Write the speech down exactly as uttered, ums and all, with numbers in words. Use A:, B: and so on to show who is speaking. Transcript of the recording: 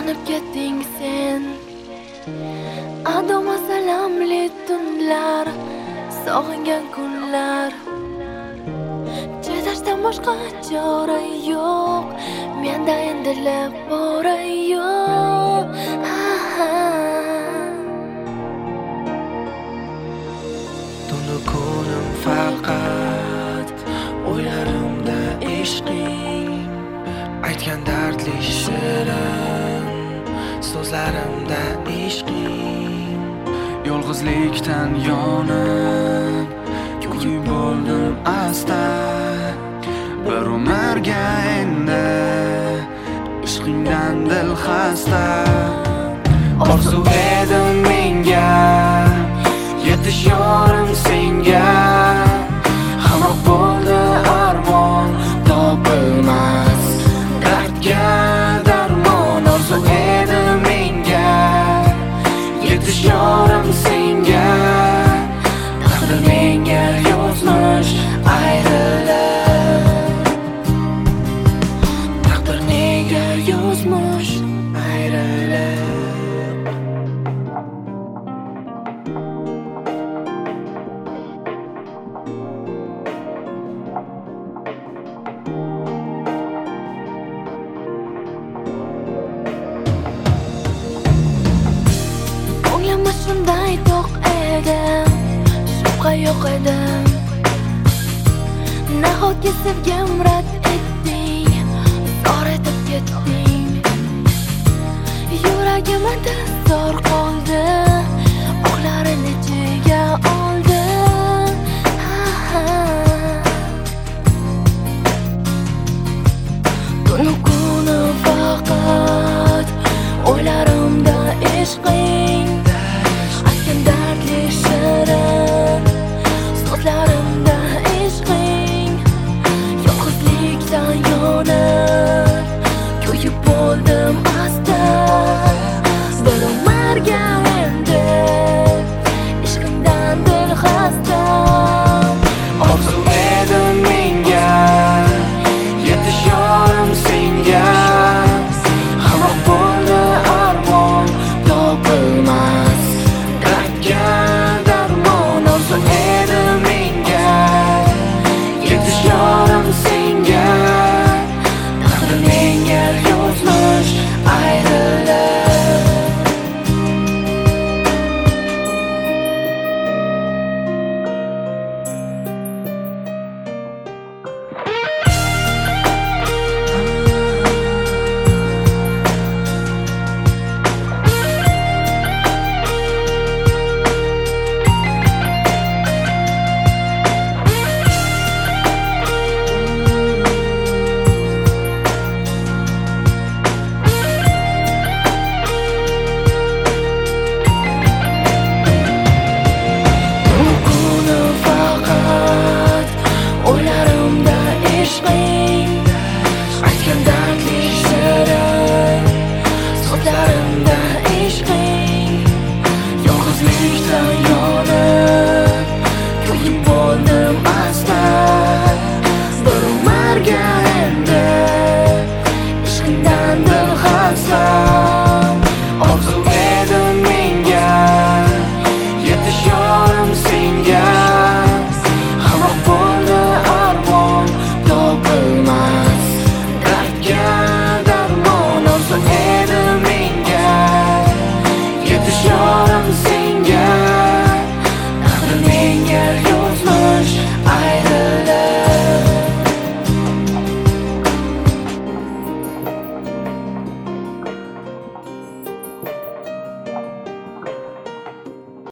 A: yonib ketding sen. Adoma salamli tunlar, sog'ingan kunlar. Chidashdan boshqa chora yo'q, menda endi labora yo'q.
B: Tunu kunim faqat o'ylarimda ishqing, aytgan dardli shirin so'zlarimda ishqing. Yolg'izlikdan yonib kuy bo'ldim asta, bir umrga endi ishqingdan dil xasta. Orzu edim menga yetish yorim senga, hamroh bo'ldi armon topilmas dardga darmon. Orzu edim menga yetish yorim senga, taqdir menga yozmish ayrilib, taqdir nega yozmish ayrilib.
A: O'ylama shunday to'q edim, shubha yo'q edi. Nahotki sevgim rad etding, zor etib ketding. Yuragimda zor qoldi, o'qlarini ichiga oldi. Tunu